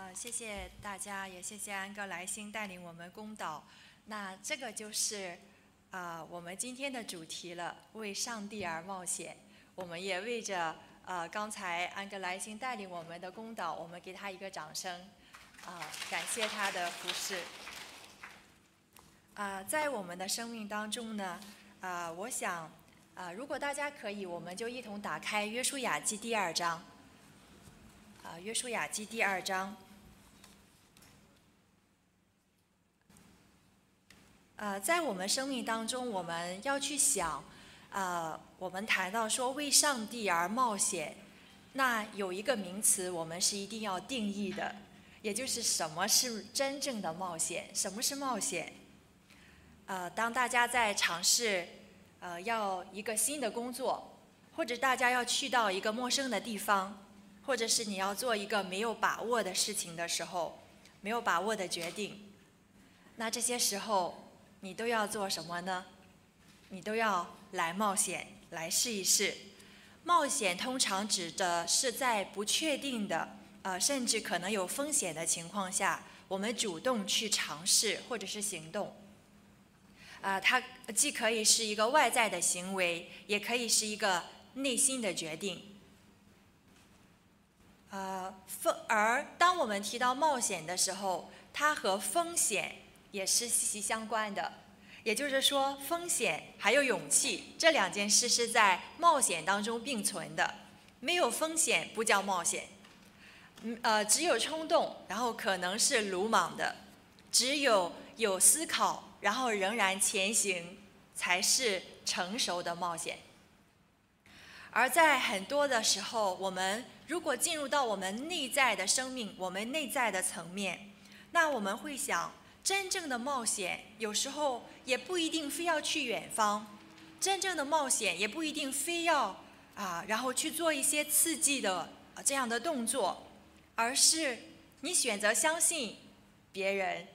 谢谢大家，也谢谢安哥来信带领我们攻祷。那这个就是我们今天的主题了，为上帝而冒险。我们也为着刚才安哥来信带领我们的攻祷，我们给他一个掌声，感谢他的服侍。在我们的生命当中呢，我想如果大家可以，我们就一同打开约书亚记第2章。约书亚记第2章。在我们生命当中，我们要去想，我们谈到说为上帝而冒险，那有一个名词我们是一定要定义的，也就是什么是真正的冒险？什么是冒险？当大家在尝试要一个新的工作，或者大家要去到一个陌生的地方，或者是你要做一个没有把握的事情的时候，没有把握的决定，那这些时候你都要做什么呢？你都要来冒险，来试一试。冒险通常指的是在不确定的甚至可能有风险的情况下，我们主动去尝试或者是行动。它既可以是一个外在的行为，也可以是一个内心的决定。而当我们提到冒险的时候，它和风险也是息息相关的。也就是说，风险还有勇气这2件事是在冒险当中并存的。没有风险不叫冒险，只有冲动，然后可能是鲁莽的；只有思考，然后仍然前行，才是成熟的冒险。而在很多的时候，我们如果进入到我们内在的生命，我们内在的层面，那我们会想，真正的冒险有时候也不一定非要去远方，真正的冒险也不一定非要然后去做一些刺激的这样的动作，而是你选择相信别人，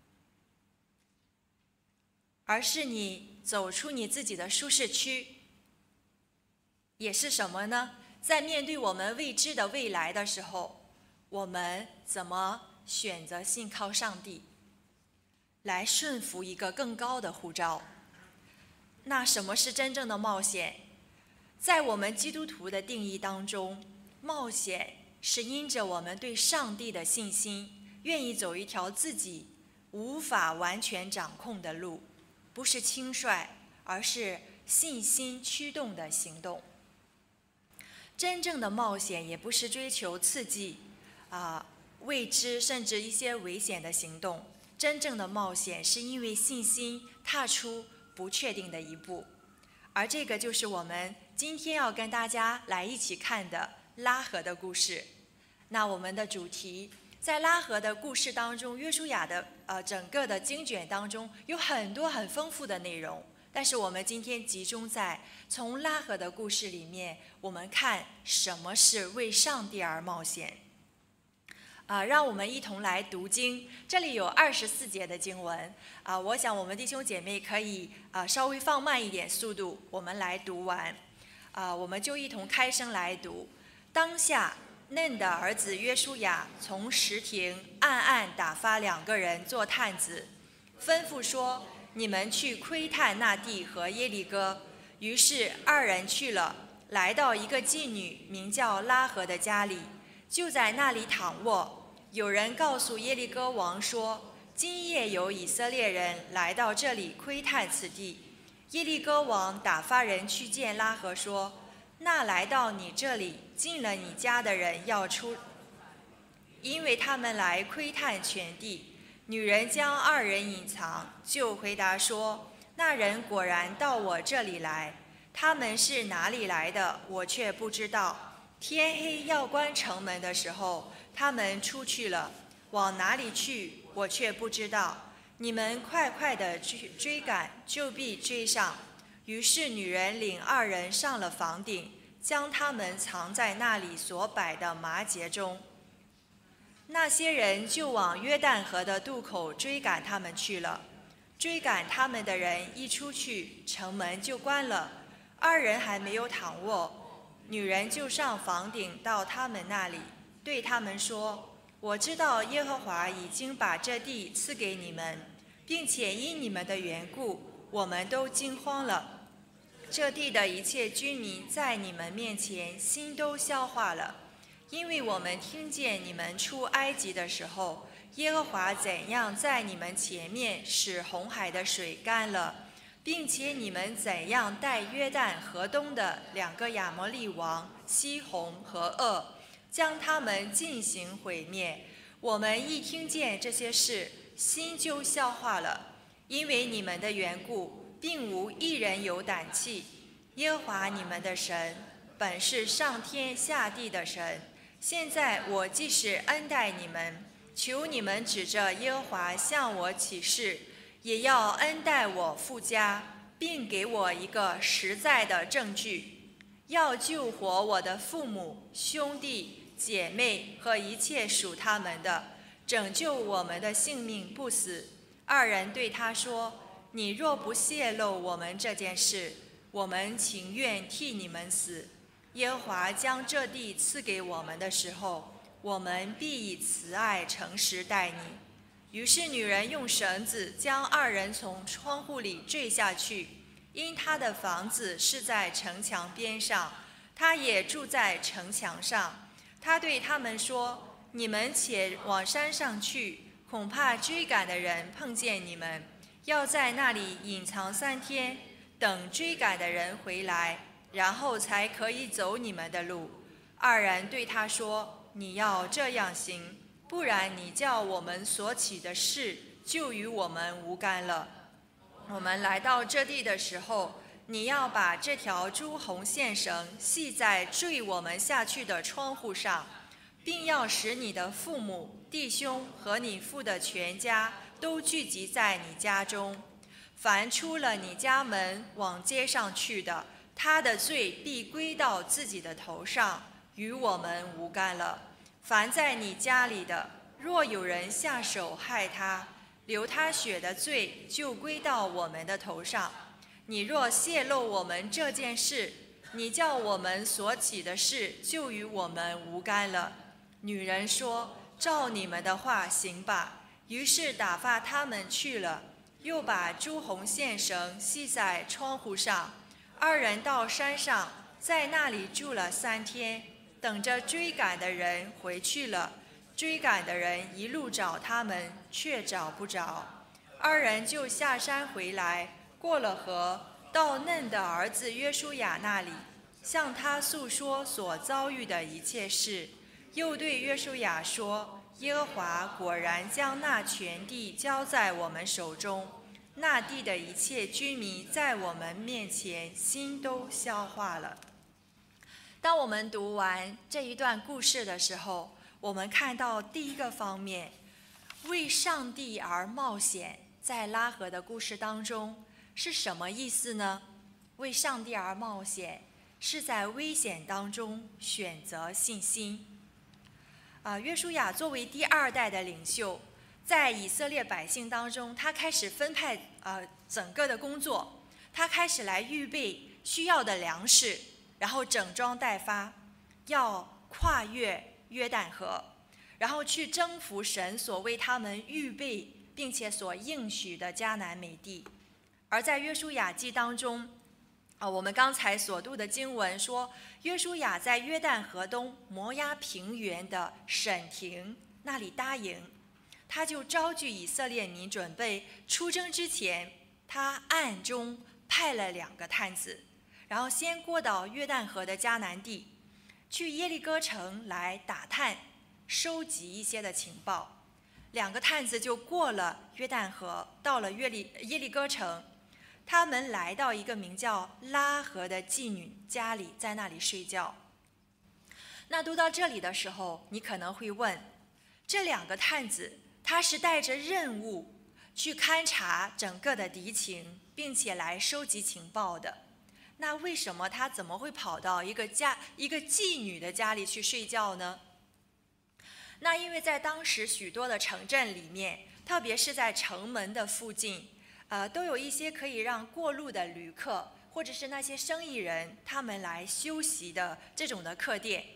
而是你走出你自己的舒适区。也是什么呢？在面对我们未知的未来的时候，我们怎么选择信靠上帝，来顺服一个更高的呼召？那什么是真正的冒险？在我们基督徒的定义当中，冒险是因着我们对上帝的信心，愿意走一条自己无法完全掌控的路，不是轻率，而是信心驱动的行动。真正的冒险也不是追求刺激未知甚至一些危险的行动，真正的冒险是因为信心踏出不确定的一步。而这个就是我们今天要跟大家来一起看的拉合的故事。那我们的主题在拉合的故事当中，约书亚的整个的经卷当中有很多很丰富的内容，但是我们今天集中在从拉合的故事里面，我们看什么是为上帝而冒险。让我们一同来读经，这里有24节的经文我想我们弟兄姐妹可以稍微放慢一点速度，我们来读完我们就一同开声来读。当下嫩的儿子约书亚从石亭暗暗打发2个人做探子，吩咐说，你们去窥探那地和耶利哥。于是2人去了，来到一个妓女名叫拉合的家里，就在那里躺卧。有人告诉耶利哥王说，今夜有以色列人来到这里窥探此地。耶利哥王打发人去见拉合说，那来到你这里进了你家的人要出，因为他们来窥探全地。女人将2人隐藏，就回答说，那人果然到我这里来，他们是哪里来的，我却不知道。天黑要关城门的时候，他们出去了，往哪里去，我却不知道。你们快快地去追赶，就必追上。于是女人领2人上了房顶，将他们藏在那里所摆的麻秸中。那些人就往约旦河的渡口追赶他们去了。追赶他们的人一出去，城门就关了，2人还没有躺卧，女人就上房顶到他们那里，对他们说， 我知道耶和华已经把这地赐给你们，并且因你们的缘故，我们都惊慌了。这地的一切居民在你们面前心都消化了，因为我们听见你们出埃及的时候，耶和华怎样在你们前面使红海的水干了，并且你们怎样带约旦河东的2个亚摩利王西宏和噩，将他们进行毁灭。我们一听见这些事，心就消化了，因为你们的缘故，并无一人有胆气。耶和华你们的神本是上天下地的神，现在我既是恩待你们，求你们指着耶和华向我起誓，也要恩待我父家，并给我一个实在的证据，要救活我的父母、兄弟、姐妹和一切属他们的，拯救我们的性命不死。2人对他说：你若不泄露我们这件事，我们情愿替你们死。耶和华将这地赐给我们的时候，我们必以慈爱诚实待你。于是女人用绳子将2人从窗户里坠下去，因她的房子是在城墙边上，她也住在城墙上。她对他们说：你们且往山上去，恐怕追赶的人碰见你们，要在那里隐藏3天，等追赶的人回来，然后才可以走你们的路。2人对他说：你要这样行，不然你叫我们所起的事就与我们无干了。我们来到这地的时候，你要把这条朱红线绳系在坠我们下去的窗户上，并要使你的父母、弟兄和你父的全家都聚集在你家中。凡出了你家门往街上去的，他的罪必归到自己的头上，与我们无干了。凡在你家里的，若有人下手害他，流他血的罪就归到我们的头上。你若泄露我们这件事，你叫我们所起的事就与我们无干了。女人说：照你们的话行吧。于是打发他们去了，又把朱红线绳系在窗户上。2人到山上，在那里住了3天，等着追赶的人回去了。追赶的人一路找他们，却找不着。2人就下山回来，过了河，到嫩的儿子约书亚那里，向他诉说所遭遇的一切事。又对约书亚说：耶和华果然将那全地交在我们手中，那地的一切居民在我们面前心都消化了。当我们读完这一段故事的时候，我们看到第一个方面，为上帝而冒险，在拉合的故事当中是什么意思呢？为上帝而冒险，是在危险当中选择信心。约书亚作为第2代的领袖，在以色列百姓当中，他开始分派整个的工作，他开始来预备需要的粮食，然后整装待发，要跨越约旦河，然后去征服神所为他们预备并且所应许的迦南美地。而在约书亚记当中，我们刚才所读的经文说，约书亚在约旦河东摩押平原的沈亭那里搭营，他就召集以色列民准备出征之前，他暗中派了2个探子，然后先过到约旦河的迦南地，去耶利哥城来打探，收集一些的情报。2个探子就过了约旦河，到了耶利哥城。他们来到一个名叫拉合的妓女家里，在那里睡觉。那读到这里的时候，你可能会问，这2个探子他是带着任务去勘察整个的敌情，并且来收集情报的，那为什么他怎么会跑到一个妓女的家里去睡觉呢？那因为在当时许多的城镇里面，特别是在城门的附近，都有一些可以让过路的旅客或者是那些生意人他们来休息的这种的客店，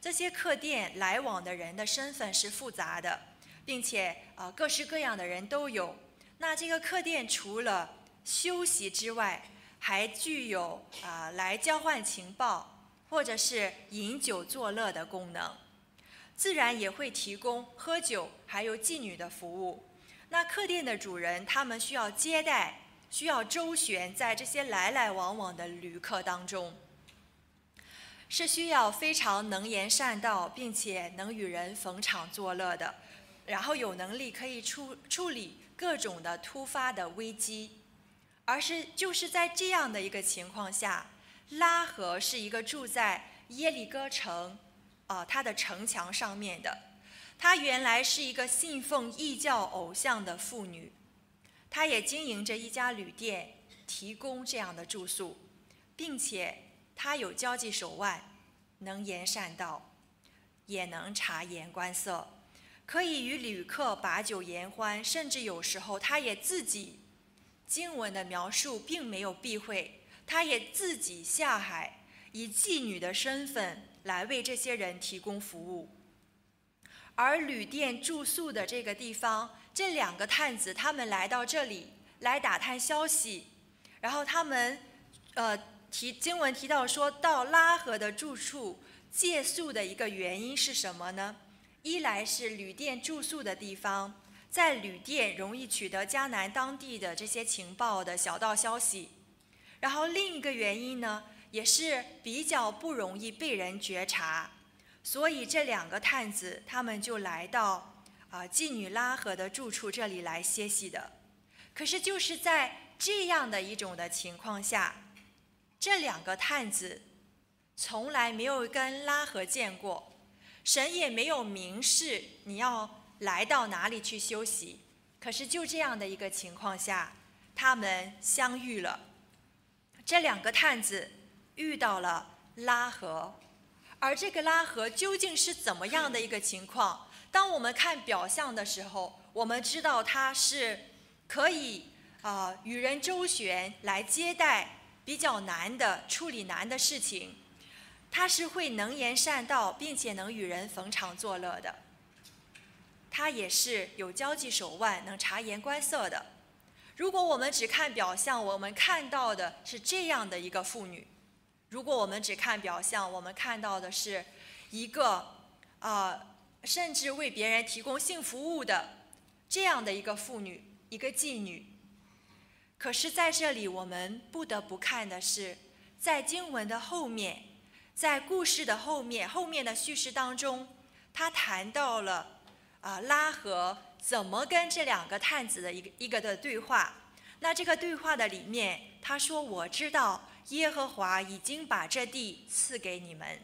这些客店来往的人的身份是复杂的，并且各式各样的人都有。那这个客店除了休息之外，还具有来交换情报或者是饮酒作乐的功能，自然也会提供喝酒还有妓女的服务。那客店的主人他们需要接待，需要周旋在这些来来往往的旅客当中，是需要非常能言善道，并且能与人逢场作乐的，然后有能力可以处理各种的突发的危机。就是在这样的一个情况下，拉合是一个住在耶利哥城它的城墙上面的。她原来是一个信奉异教偶像的妇女，她也经营着一家旅店，提供这样的住宿，并且她有交际手腕，能言善道，也能察言观色，可以与旅客把酒言欢，甚至有时候她也自己，经文的描述并没有避讳，她也自己下海，以妓女的身份来为这些人提供服务。而旅店住宿的这个地方，这2个探子他们来到这里来打探消息，然后他们经文提到说到拉合的住处借宿的一个原因是什么呢？一来是旅店住宿的地方，在旅店容易取得迦南当地的这些情报的小道消息，然后另一个原因呢，也是比较不容易被人觉察，所以这2个探子他们就来到妓女拉合的住处这里来歇息的。可是就是在这样的一种的情况下，这2个探子从来没有跟拉合见过，神也没有明示你要来到哪里去休息。可是就这样的一个情况下，他们相遇了。这2个探子遇到了拉合，而这个拉合究竟是怎么样的一个情况？当我们看表象的时候，我们知道他是可以与人周旋，来接待比较难的、处理难的事情。他是会能言善道，并且能与人逢场作乐的。他也是有交际手腕，能察言观色的。如果我们只看表象，我们看到的是这样的一个妇女；如果我们只看表象，我们看到的是一个甚至为别人提供性服务的这样的一个妇女，一个妓女。可是在这里我们不得不看的是，在经文的后面，在故事的后面的叙事当中，他谈到了拉合怎么跟这2个探子的一个的对话。那这个对话的里面，他说：我知道耶和华已经把这地赐给你们。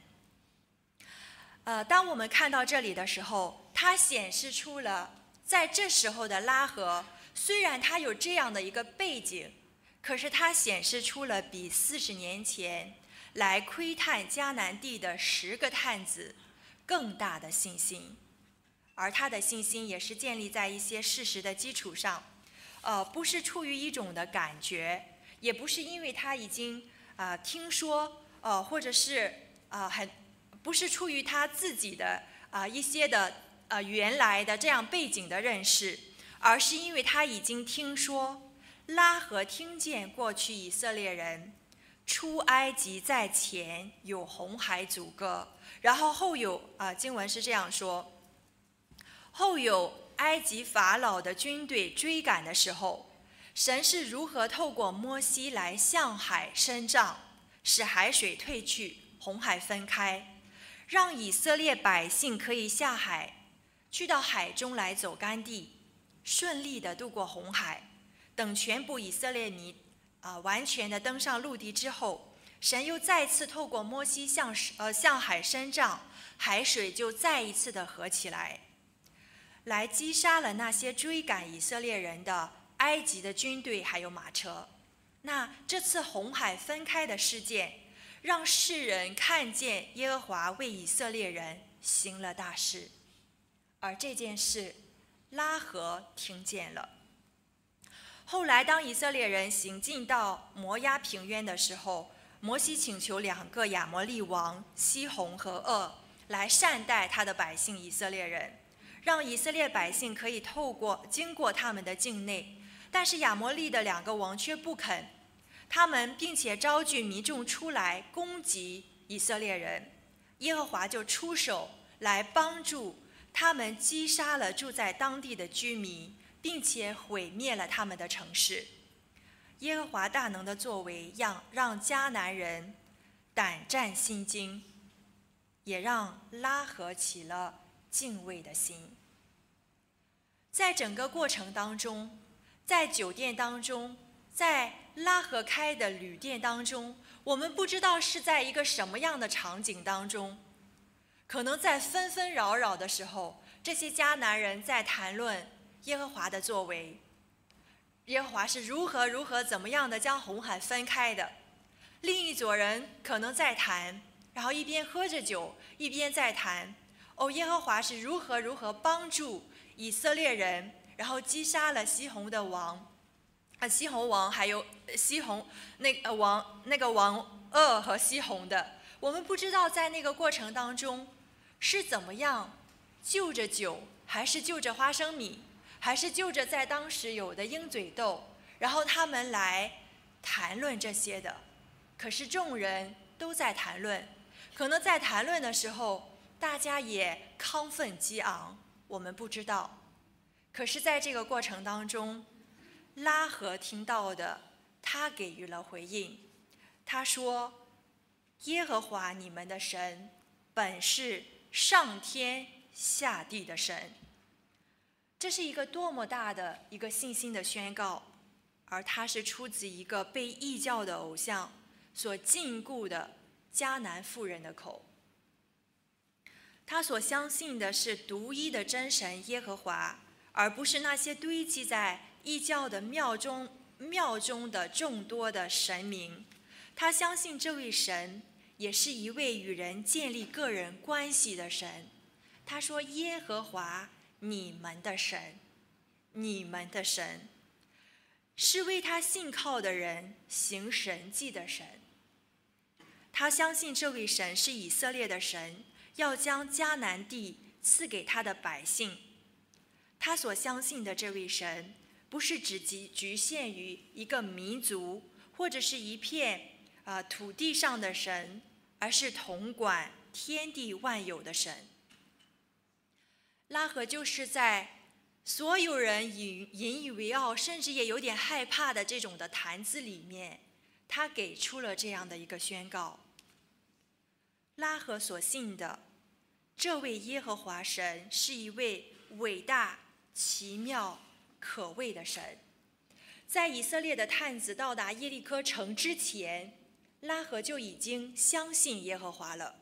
当我们看到这里的时候，它显示出了在这时候的拉合，虽然他有这样的一个背景，可是他显示出了比40年前来窥探迦南地的10个探子更大的信心。而他的信心也是建立在一些事实的基础上，不是出于一种的感觉，也不是因为他已经听说，或者是不是出于他自己的一些的原来的这样背景的认识，而是因为他已经听说拉合听见过去以色列人出埃及在前，有红海阻隔，然后后有经文是这样说，后有埃及法老的军队追赶的时候，神是如何透过摩西来向海伸杖，使海水退去，红海分开，让以色列百姓可以下海，去到海中来走干地，顺利地渡过红海。等全部以色列民完全的登上陆地之后，神又再次透过摩西向海伸杖，海水就再一次的合起来，来击杀了那些追赶以色列人的埃及的军队还有马车。那这次红海分开的事件，让世人看见耶和华为以色列人行了大事，而这件事拉合听见了。后来当以色列人行进到摩押平原的时候，摩西请求2个亚摩利王西宏和噩来善待他的百姓以色列人，让以色列百姓可以经过他们的境内。但是亚摩利的2个王却不肯，他们并且招聚民众出来攻击以色列人，耶和华就出手来帮助他们，击杀了住在当地的居民，并且毁灭了他们的城市。耶和华大能的作为让迦南人胆战心惊，也让拉合起了敬畏的心。在整个过程当中，在酒店当中，在拉合开的旅店当中，我们不知道是在一个什么样的场景当中，可能在纷纷扰扰的时候，这些迦南人在谈论耶和华的作为，耶和华是如何怎么样的将红海分开的。另一组人可能在谈，然后一边喝着酒一边在谈，耶和华是如何帮助以色列人，然后击杀了西宏王，还有那个王噩和西宏的。我们不知道在那个过程当中是怎么样就着酒，还是就着花生米，还是就着在当时有的鹰嘴豆，然后他们来谈论这些的。可是众人都在谈论，可能在谈论的时候大家也亢奋激昂，我们不知道。可是在这个过程当中，拉合听到的，他给予了回应。他说，耶和华你们的神本是上天下地的神。这是一个多么大的一个信心的宣告，而他是出自一个被异教的偶像所禁锢的迦南妇人的口。他所相信的是独一的真神耶和华，而不是那些堆积在异教的庙中的众多的神明。他相信这位神也是一位与人建立个人关系的神。他说，耶和华你们的神，你们的神是为他信靠的人行神迹的神。他相信这位神是以色列的神，要将迦南地赐给他的百姓。他所相信的这位神不是只局限于一个民族或者是一片土地上的神，而是统管天地万有的神。拉合就是在所有人引以为傲，甚至也有点害怕的这种的谈资里面，他给出了这样的一个宣告。拉合所信的这位耶和华神是一位伟大、奇妙、可畏的神。在以色列的探子到达耶利哥城之前，拉合就已经相信耶和华了。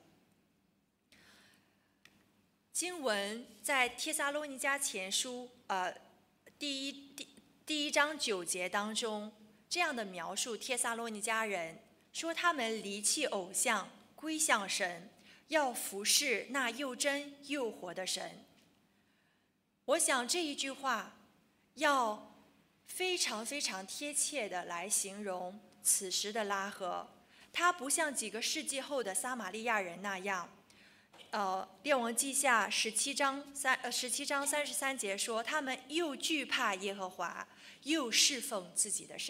经文在帖撒罗尼迦前书第一章9节当中这样的描述帖撒罗尼迦人，说他们离弃偶像，归向神，要服侍那又真又活的神。我想这一句话要非常非常贴切的来形容此时的拉合。他不像几个世纪后的撒玛利亚人那样，列王记下17章33节说，他们又惧怕耶和华，又侍奉自己的神。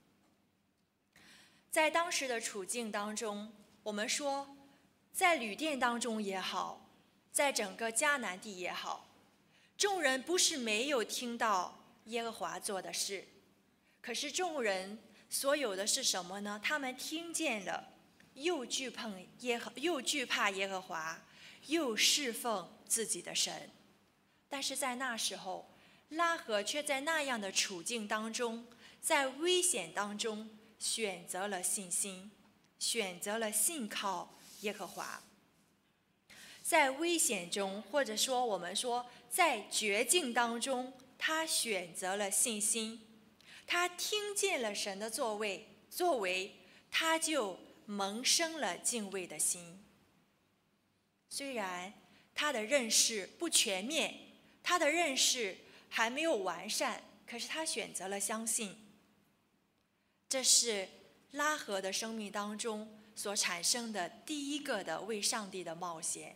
在当时的处境当中，我们说在旅店当中也好，在整个迦南地也好，众人不是没有听到耶和华做的事，可是众人所有的是什么呢？他们听见了，又惧怕耶和华，又侍奉自己的神。但是在那时候，拉合却在那样的处境当中，在危险当中选择了信心，选择了信靠耶和华。在危险中，或者说我们说在绝境当中，他选择了信心，他听见了神的作为，他就萌生了敬畏的心。虽然他的认识不全面，他的认识还没有完善，可是他选择了相信。这是拉合的生命当中所产生的第一个的为上帝的冒险。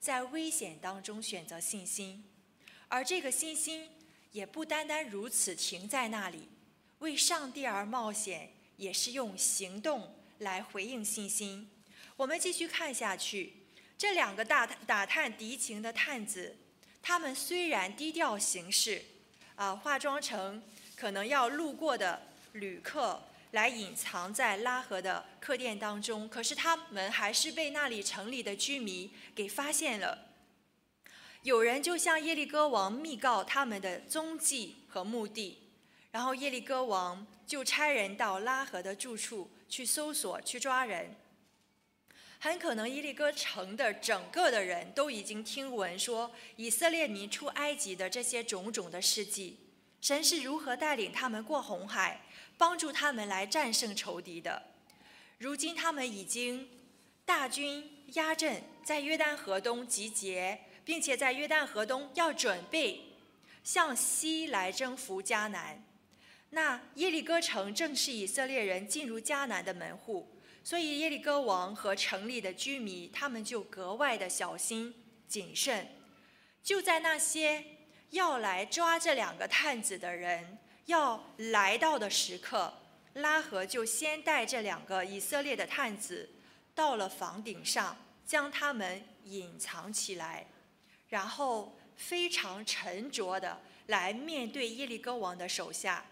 在危险当中选择信心，而这个信心也不单单如此停在那里，为上帝而冒险，也是用行动来回应信心。我们继续看下去，这两个打探敌情的探子，他们虽然低调行事，化妆成可能要路过的旅客，来隐藏在拉合的客店当中，可是他们还是被那里城里的居民给发现了。有人就向耶利哥王密告他们的踪迹和目的，然后耶利哥王就差人到拉合的住处去搜索，去抓人。很可能耶利哥城的整个的人都已经听闻说以色列民出埃及的这些种种的事迹，神是如何带领他们过红海，帮助他们来战胜仇敌的。如今他们已经大军压阵，在约旦河东集结，并且在约旦河东要准备向西来征服迦南。那耶利哥城正是以色列人进入迦南的门户，所以耶利哥王和城里的居民，他们就格外的小心谨慎。就在那些要来抓这两个探子的人要来到的时刻，拉合就先带这两个以色列的探子到了房顶上，将他们隐藏起来，然后非常沉着的来面对耶利哥王的手下。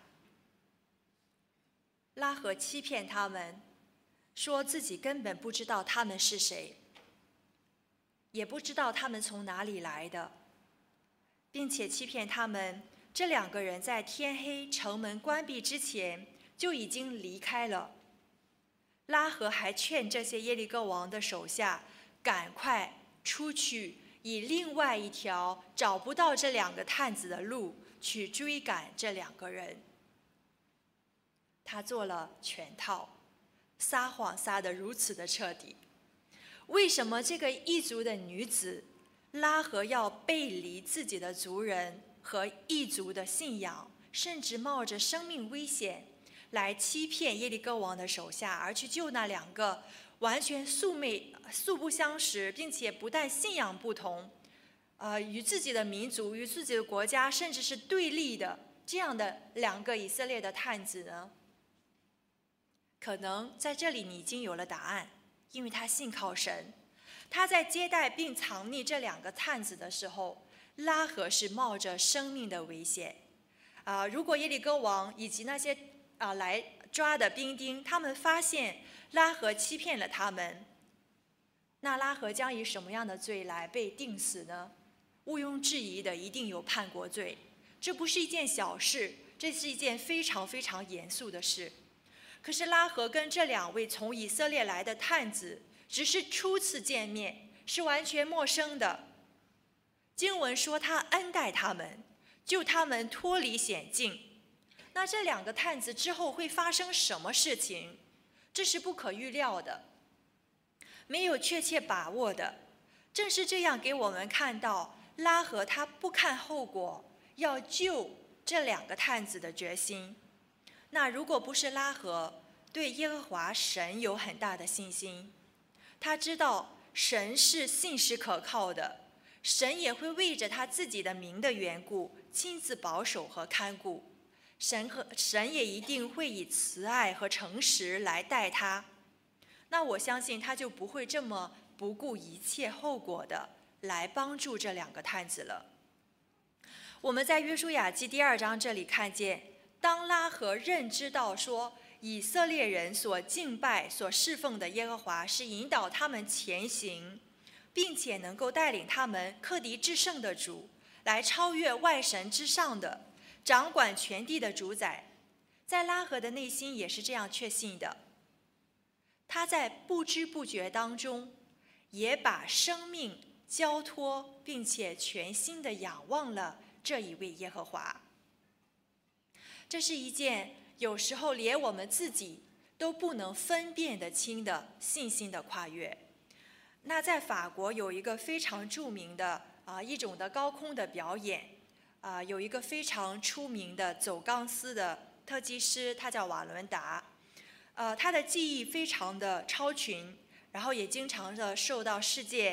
拉合欺骗他们，说自己根本不知道他们是谁，也不知道他们从哪里来的，并且欺骗他们，这两个人在天黑城门关闭之前就已经离开了。拉合还劝这些耶利哥王的手下赶快出去，以另外一条找不到这两个探子的路去追赶这两个人。他做了全套，撒谎撒得如此的彻底。为什么这个异族的女子拉合要背离自己的族人和异族的信仰，甚至冒着生命危险来欺骗耶利哥王的手下，而去救那两个完全素不相识，并且不但信仰不同，与自己的民族、与自己的国家甚至是对立的这样的两个以色列的探子呢？可能在这里你已经有了答案，因为他信靠神。他在接待并藏匿这两个探子的时候，拉合是冒着生命的危险。如果耶利哥王以及那些来抓的兵丁，他们发现拉合欺骗了他们，那拉合将以什么样的罪来被定死呢？毋庸置疑的，一定有叛国罪。这不是一件小事，这是一件非常非常严肃的事。可是拉合跟这两位从以色列来的探子只是初次见面，是完全陌生的。经文说他恩待他们，救他们脱离险境。那这两个探子之后会发生什么事情？这是不可预料的，没有确切把握的。正是这样给我们看到拉合他不看后果要救这两个探子的决心。那如果不是拉合对耶和华神有很大的信心，他知道神是信实可靠的，神也会为着他自己的名的缘故亲自保守和看顾，神也一定会以慈爱和诚实来待他。那我相信他就不会这么不顾一切后果的来帮助这两个探子了。我们在约书亚记第2章这里看见，当拉合认知到说以色列人所敬拜所侍奉的耶和华是引导他们前行，并且能够带领他们克敌制胜的主，来超越外神之上的掌管全地的主宰，在拉合的内心也是这样确信的。他在不知不觉当中也把生命交托，并且全心的仰望了这一位耶和华。这是一件有时候连我们自己都不能分辨得清的信心的跨越。那在法国有一个非常著名的一种的高空的表演，有一个非常出名的走钢丝的特技师，他叫瓦伦达。他的技艺非常的超群，然后也经常的受到世界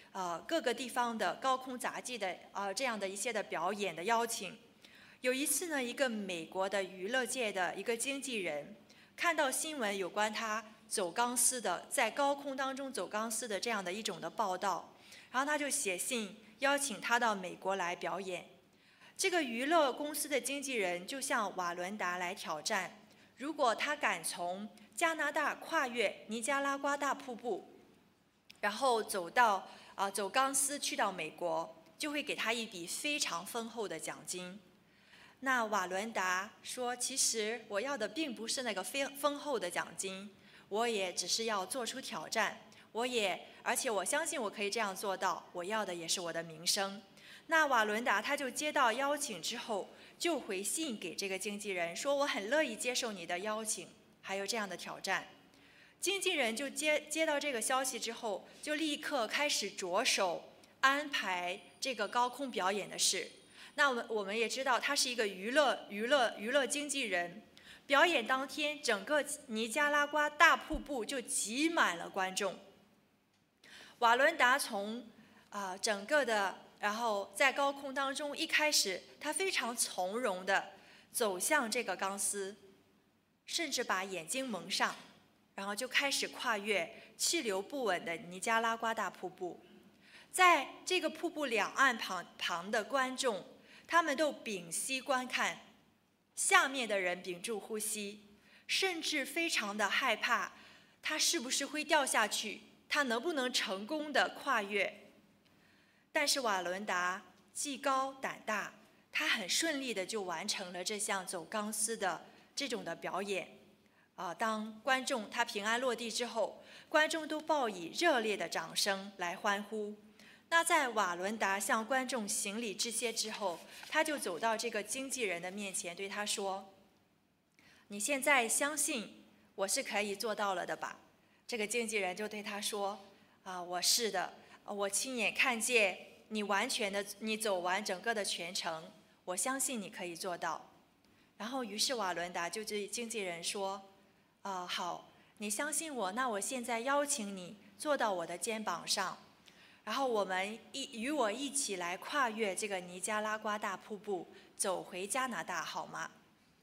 各个地方的高空杂技的这样的一些的表演的邀请。有一次呢，一个美国的娱乐界的一个经纪人看到新闻有关他走钢丝的，在高空当中走钢丝的这样的一种的报道，然后他就写信邀请他到美国来表演。这个娱乐公司的经纪人就向瓦伦达来挑战，如果他敢从加拿大跨越尼加拉瓜大瀑布，然后走钢丝去到美国，就会给他一笔非常丰厚的奖金。那瓦伦达说，其实我要的并不是那个丰厚的奖金，我也只是要做出挑战，而且我相信我可以这样做到，我要的也是我的名声。那瓦伦达他就接到邀请之后，就回信给这个经纪人说，我很乐意接受你的邀请，还有这样的挑战。经纪人就接到这个消息之后，就立刻开始着手安排这个高空表演的事。那我们也知道，他是一个娱乐经纪人。表演当天，整个尼加拉瓜大瀑布就挤满了观众。瓦伦达从整个的，然后在高空当中，一开始他非常从容地走向这个钢丝，甚至把眼睛蒙上，然后就开始跨越气流不稳的尼加拉瓜大瀑布。在这个瀑布两岸旁的观众，他们都屏息观看，下面的人屏住呼吸，甚至非常的害怕，他是不是会掉下去，他能不能成功的跨越。但是瓦伦达技高胆大，他很顺利的就完成了这项走钢丝的这种的表演。当观众他平安落地之后，观众都报以热烈的掌声来欢呼。那在瓦伦达向观众行礼致谢之后，他就走到这个经纪人的面前，对他说，你现在相信我是可以做到了的吧？这个经纪人就对他说，我是的，我亲眼看见你走完整个的全程，我相信你可以做到。然后于是瓦伦达就对经纪人说，好，你相信我，那我现在邀请你坐到我的肩膀上，然后与我一起来跨越这个尼加拉瓜大瀑布，走回加拿大，好吗？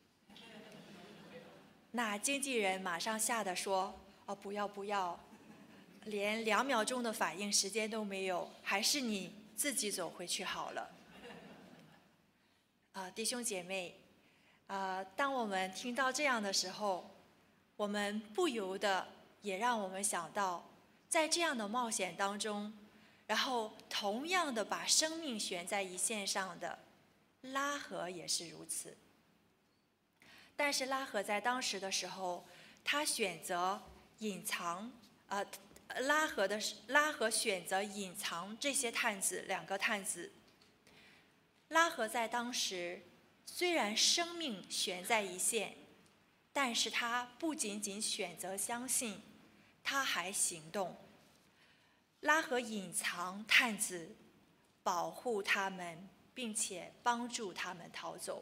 那经纪人马上吓得说，不要，连2秒钟的反应时间都没有，还是你自己走回去好了。弟兄姐妹，当我们听到这样的时候，我们不由得也让我们想到，在这样的冒险当中，然后同样的把生命悬在一线上的拉合也是如此。但是拉合在当时的时候，他选择隐藏，拉合选择隐藏这些2个探子。拉合在当时虽然生命悬在一线，但是他不仅仅选择相信，他还行动。拉合隐藏探子，保护他们，并且帮助他们逃走。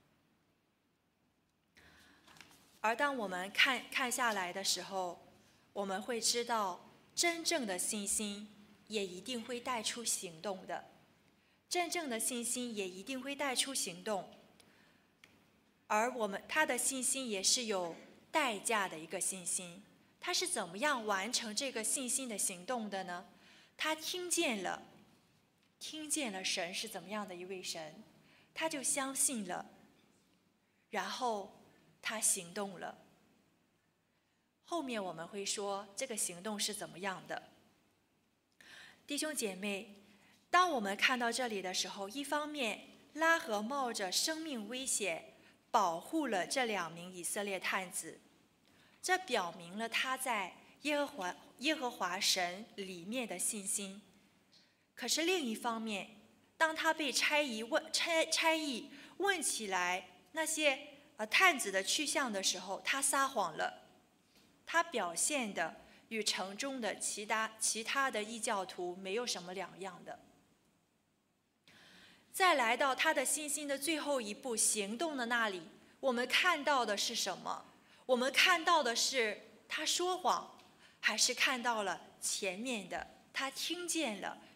而当我们看下来的时候，我们会知道，真正的信心也一定会带出行动的。真正的信心也一定会带出行动，而他的信心也是有代价的一个信心。他是怎么样完成这个信心的行动的呢？他听见了神是怎么样的一位神，他就相信了，然后他行动了。后面我们会说这个行动是怎么样的。弟兄姐妹，当我们看到这里的时候，一方面拉合冒着生命危险保护了这2名以色列探子，这表明了他在耶和华神里面的信心。可是另一方面，当他被差役问起来那些探子的去向的时候，他撒谎了，他表现的与城中的其他的异教徒没有什么两样的。再来到他的信心的最后一步行动的那里，我们看到的是什么？我们看到的是他说谎，还是看到了前面的他听见了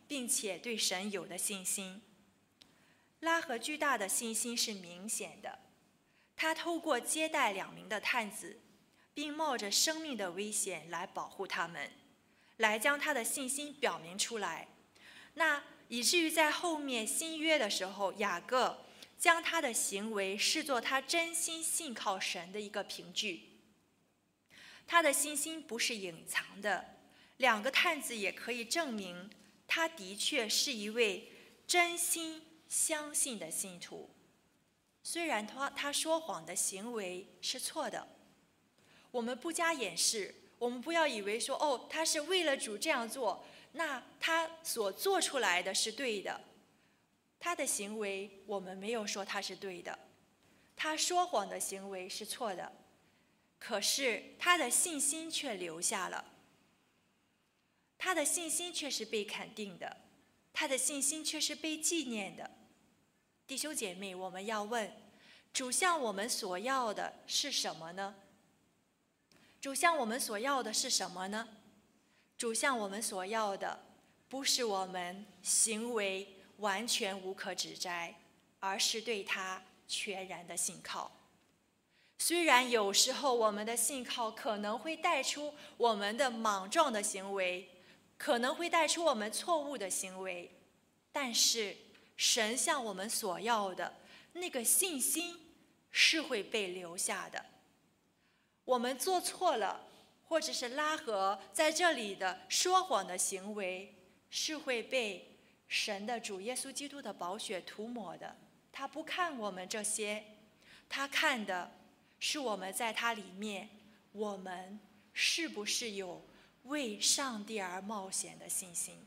并且对神有的信心。拉合巨大的信心是明显的，他透过接待2名的探子，并冒着生命的危险来保护他们，来将他的信心表明出来。那以至于在后面新约的时候，雅各将他的行为视作他真心信靠神的一个凭据。他的信心不是隐藏的，2个探子也可以证明他的确是一位真心相信的信徒。虽然他说谎的行为是错的，我们不加掩饰，我们不要以为说他是为了主这样做，那他所做出来的是对的。他的行为我们没有说他是对的，他说谎的行为是错的，可是他的信心却留下了，他的信心却是被肯定的，他的信心却是被纪念的。弟兄姐妹，我们要问，主向我们所要的是什么呢？主向我们所要的是什么呢？主向我们所要的不是我们行为完全无可指摘，而是对他全然的信靠。虽然有时候我们的信靠可能会带出我们的莽撞的行为，可能会带出我们错误的行为，但是神向我们所要的那个信心是会被留下的。我们做错了，或者是拉合在这里的说谎的行为，是会被神的主耶稣基督的宝血涂抹的。他不看我们这些，他看的是我们在他里面，我们是不是有为上帝而冒险的信心。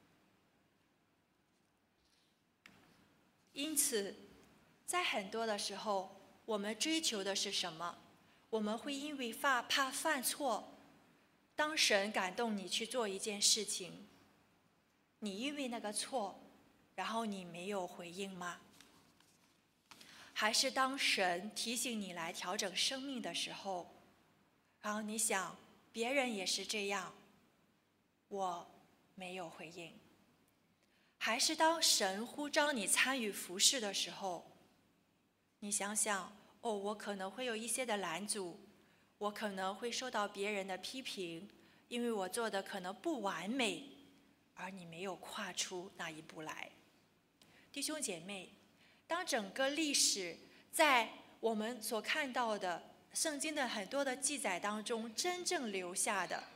因此在很多的时候，我们追求的是什么？我们会因为怕犯错，当神感动你去做一件事情，你因为那个错，然后你没有回应吗？还是当神提醒你来调整生命的时候，然后你想别人也是这样，我没有回应？还是当神呼召你参与服事的时候，你想想，我可能会有一些的拦阻，我可能会受到别人的批评，因为我做的可能不完美，而你没有跨出那一步来。弟兄姐妹，当整个历史在我们所看到的圣经的很多的记载当中真正留下的，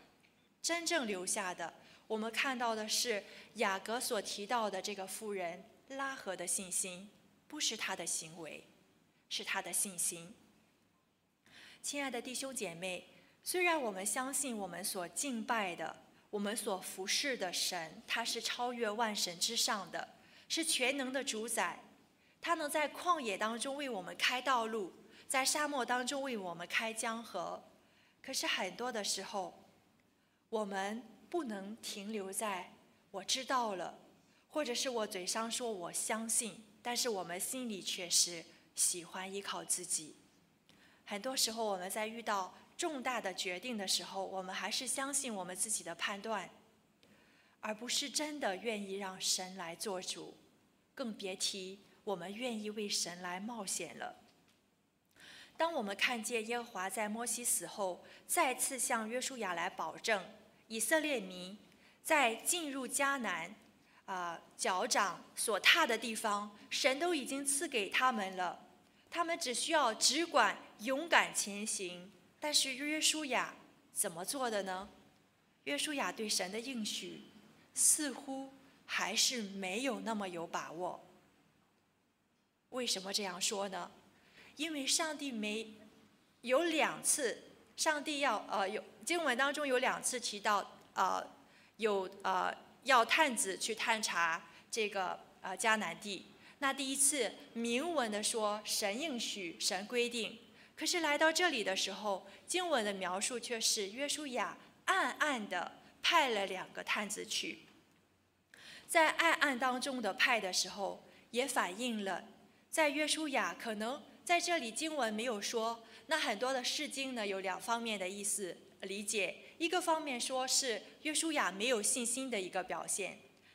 我们看到的是雅各所提到的这个妇人拉合的信心，不是他的行为，是他的信心。亲爱的弟兄姐妹，虽然我们相信我们所敬拜的，我们所服侍的神，他是超越万神之上的，是全能的主宰，他能在旷野当中为我们开道路，在沙漠当中为我们开江河。可是很多的时候，我们不能停留在我知道了，或者是我嘴上说我相信，但是我们心里却是喜欢依靠自己。很多时候我们在遇到重大的决定的时候，我们还是相信我们自己的判断，而不是真的愿意让神来做主，更别提我们愿意为神来冒险了。当我们看见耶和华在摩西死后再次向约书亚来保证，以色列民在进入迦南脚掌所踏的地方，神都已经赐给他们了，他们只管勇敢前行。但是约书亚怎么做的呢？约书亚对神的应许似乎还是没有那么有把握。为什么这样说呢？因为上帝有2次，上帝经文当中有2次提到要探子去探查这个迦南地。那第一次明文的说神应许，神规定，可是来到这里的时候，经文的描述却是约书亚暗暗的派了2个探子去。在暗暗当中的派的时候，也反映了在约书亚可能在这里经文没有说，那很多的释经呢有2方面的意思理解。一个方面说是约书亚没有信心的一个表现，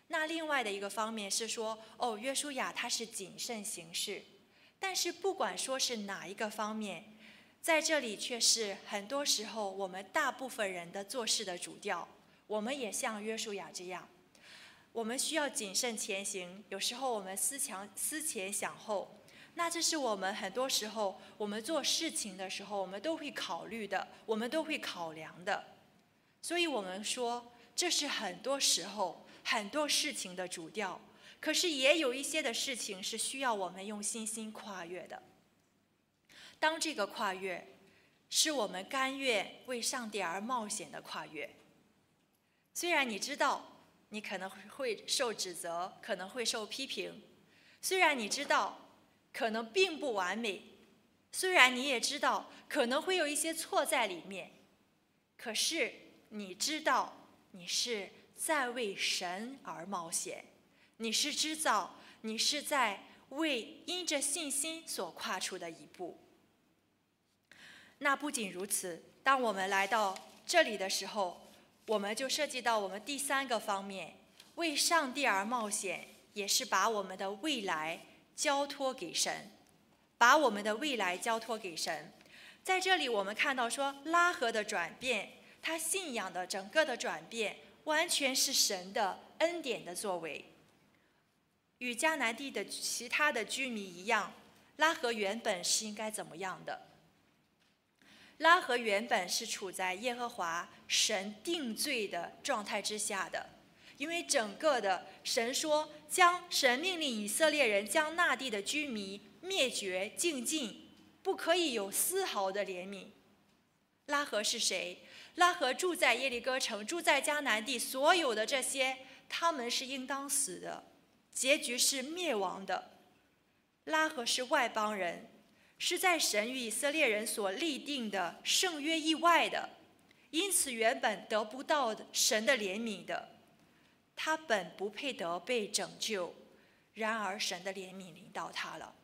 那另外的一个方面是说，约书亚他是谨慎行事。但是不管说是哪一个方面，在这里却是很多时候我们大部分人的做事的主调。我们也像约书亚这样，我们需要谨慎前行，有时候我们思前想后。那这是我们很多时候我们做事情的时候，我们都会考虑的，我们都会考量的。所以我们说，这是很多时候很多事情的主调。可是也有一些的事情是需要我们用信心跨越的。当这个跨越是我们甘愿为上帝而冒险的跨越，虽然你知道你可能会受指责，可能会受批评，虽然你知道可能并不完美，虽然你也知道可能会有一些错在里面，可是你知道你是在为神而冒险，你是在为因着信心所跨出的一步。那不仅如此，当我们来到这里的时候，我们就涉及到我们第三个方面，为上帝而冒险，也是把我们的未来交托给神，把我们的未来交托给神。在这里我们看到说，拉合的转变，他信仰的整个的转变，完全是神的恩典的作为。与迦南地的其他的居民一样，拉合原本是应该怎么样的？拉合原本是处在耶和华神定罪的状态之下的，因为整个的神说，神命令以色列人将那地的居民灭绝净尽，不可以有丝毫的怜悯。拉合是谁？拉合住在耶利哥城，住在迦南地，所有的这些，他们是应当死的，结局是灭亡的。拉合是外邦人，是在神与以色列人所立定的圣约以外的，因此原本得不到神的怜悯的，他本不配得被拯救，然而神的怜悯临到他了。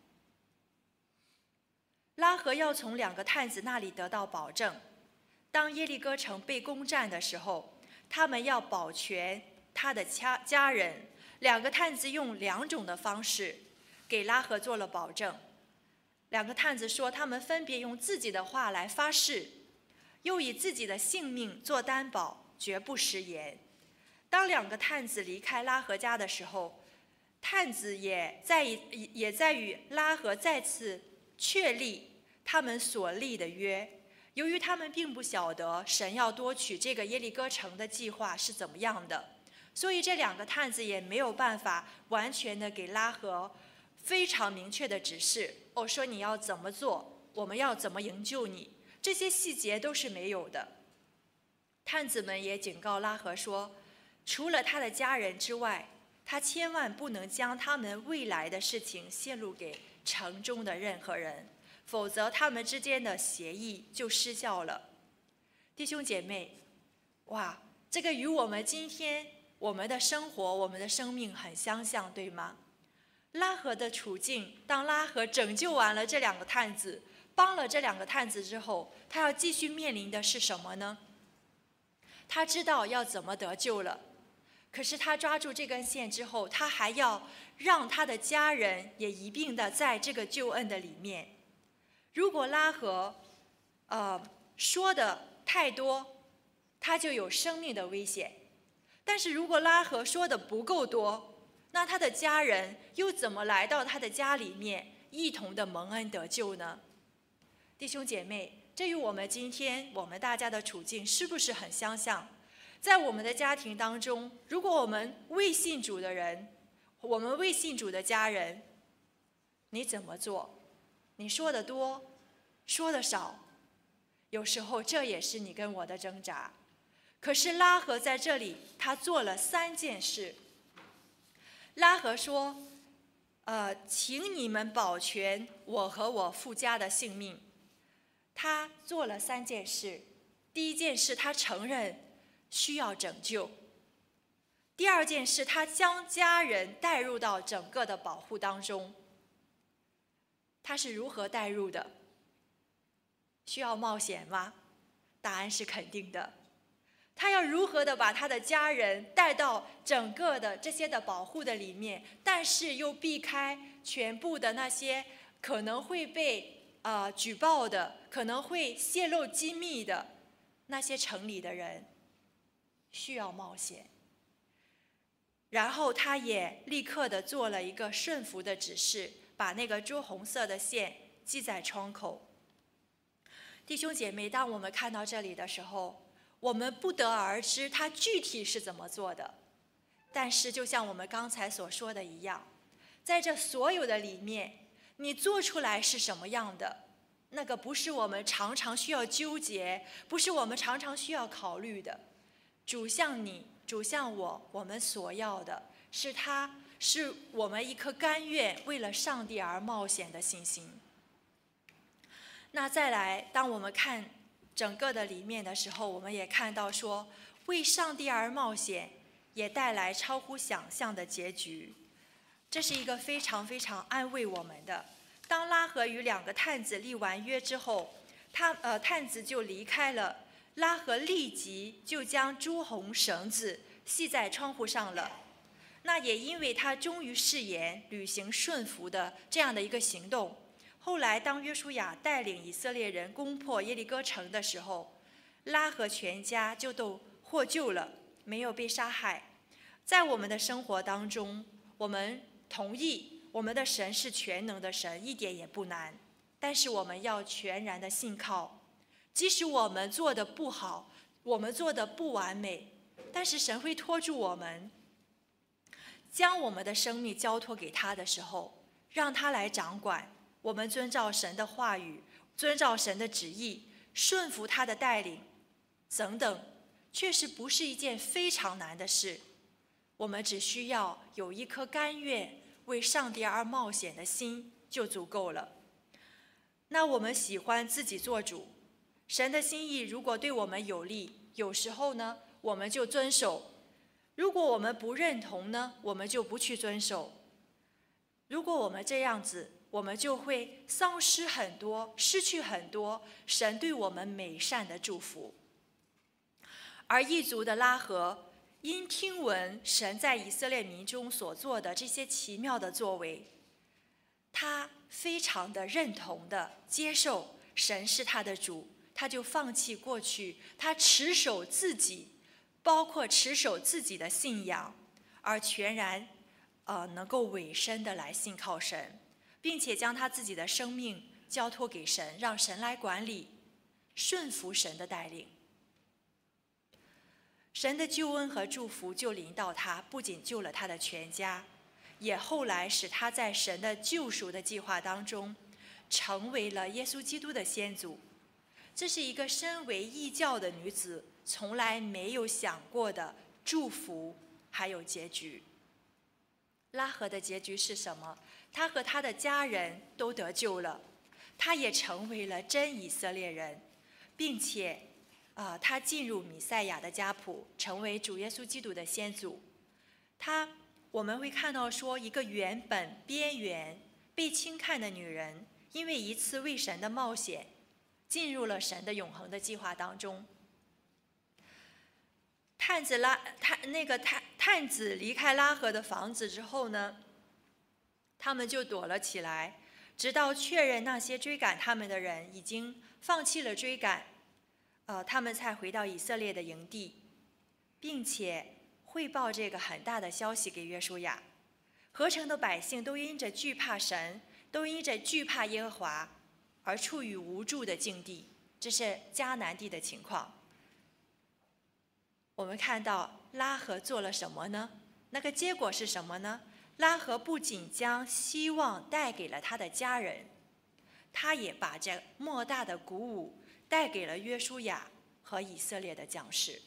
拉合要从2个探子那里得到保证，当耶利哥城被攻占的时候，他们要保全他的家人。2个探子用2种的方式给拉合做了保证。2个探子说，他们分别用自己的话来发誓，又以自己的性命做担保，绝不食言。当2个探子离开拉合家的时候，探子也在与拉合再次确立他们所立的约。由于他们并不晓得神要夺取这个耶利哥城的计划是怎么样的，所以这2个探子也没有办法完全的给拉合非常明确的指示，说你要怎么做，我们要怎么营救你，这些细节都是没有的。探子们也警告拉合说，除了他的家人之外，他千万不能将他们未来的事情泄露给城中的任何人，否则他们之间的协议就失效了。弟兄姐妹，这个与我们今天我们的生活、我们的生命很相像，对吗？拉合的处境，当拉合拯救完了这2个探子，帮了这2个探子之后，他要继续面临的是什么呢？他知道要怎么得救了，可是他抓住这根线之后，他还要让他的家人也一并的在这个救恩的里面。如果拉合说的太多，他就有生命的危险；但是如果拉合说的不够多，那他的家人又怎么来到他的家里面一同的蒙恩得救呢？弟兄姐妹，这与我们今天我们大家的处境是不是很相像？在我们的家庭当中，如果我们未信主的人，我们未信主的家人，你怎么做？你说的多，说的少，有时候这也是你跟我的挣扎。可是拉合在这里，他做了3件事。拉合说，请你们保全我和我父家的性命。他做了3件事。第一件事，他承认需要拯救。第2件事，他将家人带入到整个的保护当中。他是如何带入的？需要冒险吗？答案是肯定的。 他要如何的把他的家人带到整个的这些的保护的里面，但是又避开全部的那些可能会被举报的，可能会泄露机密的那些城里的人，需要冒险。然后他也立刻的做了一个顺服的指示，把那个朱红色的线系在窗口。弟兄姐妹，当我们看到这里的时候，我们不得而知他具体是怎么做的，但是就像我们刚才所说的一样，在这所有的里面，你做出来是什么样的，那个不是我们常常需要纠结，不是我们常常需要考虑的。主向你，主向我，我们所要的是我们一颗甘愿为了上帝而冒险的信心。那再来，当我们看整个的里面的时候，我们也看到说，为上帝而冒险也带来超乎想象的结局。这是一个非常非常安慰我们的。当拉合与2个探子立完约之后，探子就离开了，拉合立即就将朱红绳子系在窗户上了。那也因为他忠于誓言，履行顺服的这样的一个行动，后来当约书亚带领以色列人攻破耶利哥城的时候，拉合全家就都获救了，没有被杀害。在我们的生活当中，我们同意我们的神是全能的神，一点也不难，但是我们要全然的信靠。即使我们做的不好，我们做的不完美，但是神会托住我们，将我们的生命交托给他的时候，让他来掌管。我们遵照神的话语，遵照神的旨意，顺服他的带领等等，确实不是一件非常难的事。我们只需要有一颗甘愿为上帝而冒险的心就足够了。那我们喜欢自己做主，神的心意如果对我们有利，有时候呢，我们就遵守；如果我们不认同呢，我们就不去遵守。如果我们这样子，我们就会丧失很多，失去很多神对我们美善的祝福。而异族的拉合因听闻神在以色列民中所做的这些奇妙的作为，他非常的认同的接受神是他的主，他就放弃过去，他持守自己，包括持守自己的信仰，而全然能够委身的来信靠神，并且将他自己的生命交托给神，让神来管理，顺服神的带领。神的救恩和祝福就临到他，不仅救了他的全家，也后来使他在神的救赎的计划当中成为了耶稣基督的先祖。这是一个身为异教的女子从来没有想过的祝福还有结局。拉合的结局是什么？他和他的家人都得救了，他也成为了真以色列人，并且他进入弥赛亚的家谱，成为主耶稣基督的先祖。我们会看到说，一个原本边缘被轻看的女人，因为一次为神的冒险，进入了神的永恒的计划当中。探子离开拉合的房子之后呢，他们就躲了起来，直到确认那些追赶他们的人已经放弃了追赶，他们才回到以色列的营地，并且汇报这个很大的消息给约书亚。合城的百姓都因着惧怕神，都因着惧怕耶和华而处于无助的境地。这是迦南地的情况。我们看到拉合做了什么呢？那个结果是什么呢？拉合不仅将希望带给了他的家人，他也把这莫大的鼓舞带给了约书亚和以色列的将士。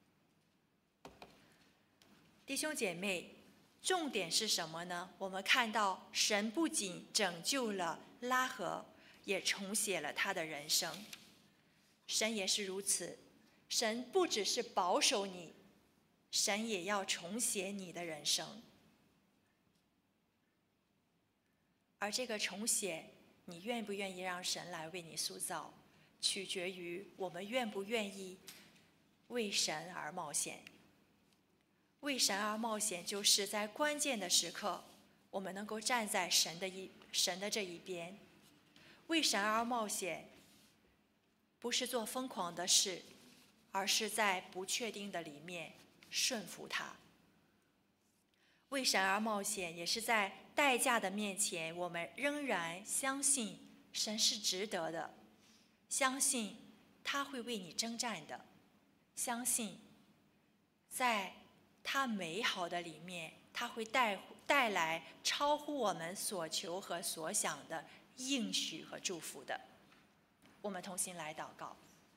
弟兄姐妹，重点是什么呢？我们看到神不仅拯救了拉合，也重写了他的人生。神也是如此，神不只是保守你，神也要重写你的人生。而这个重写，你愿不愿意让神来为你塑造，取决于我们愿不愿意为神而冒险。为神而冒险，就是在关键的时刻，我们能够站在神的这一边。为神而冒险，不是做疯狂的事，而是在不确定的里面顺服他。为神而冒险，也是在代价的面前，我们仍然相信神是值得的，相信他会为你征战的，相信在他美好的里面，他会带来超乎我们所求和所想的应许和祝福的。我们同心来祷告。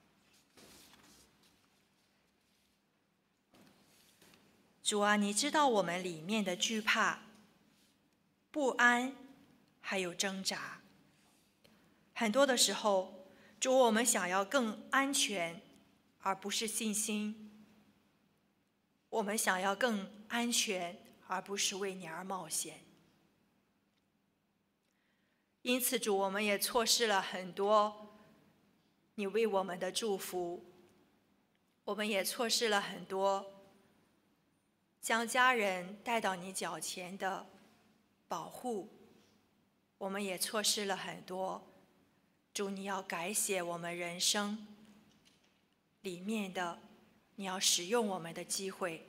主啊，你知道我们里面的惧怕、不安，还有挣扎。很多的时候，主，我们想要更安全，而不是信心。我们想要更安全，而不是为你而冒险。因此，主，我们也错失了很多你为我们的祝福，我们也错失了很多将家人带到你脚前的保护，我们也错失了很多主，你要改写我们人生里面的你要使用我们的机会。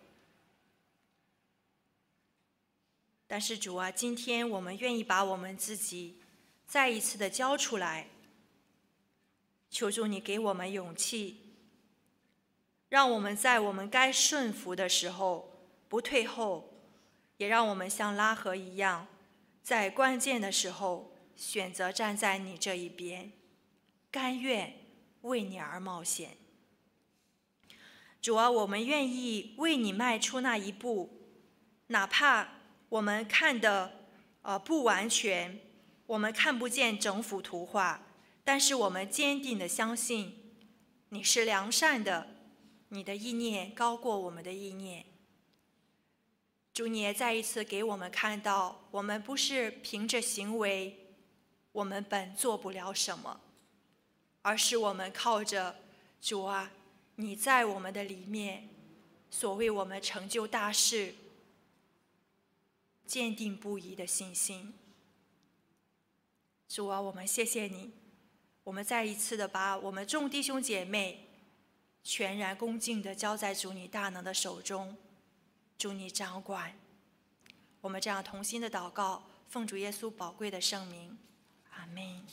但是主啊，今天我们愿意把我们自己再一次的交出来，求主你给我们勇气，让我们在我们该顺服的时候不退后，也让我们像拉合一样，在关键的时候选择站在你这一边，甘愿为你而冒险。主啊，我们愿意为你迈出那一步，哪怕我们看的不完全，我们看不见整幅图画，但是我们坚定的相信你是良善的，你的意念高过我们的意念。主，你也再一次给我们看到，我们不是凭着行为，我们本做不了什么，而是我们靠着主啊，你在我们的里面所为我们成就大事，坚定不移的信心。主啊，我们谢谢你，我们再一次的把我们众弟兄姐妹全然恭敬的交在主你大能的手中，主你掌管。我们这样同心的祷告，奉主耶稣宝贵的圣名，阿们。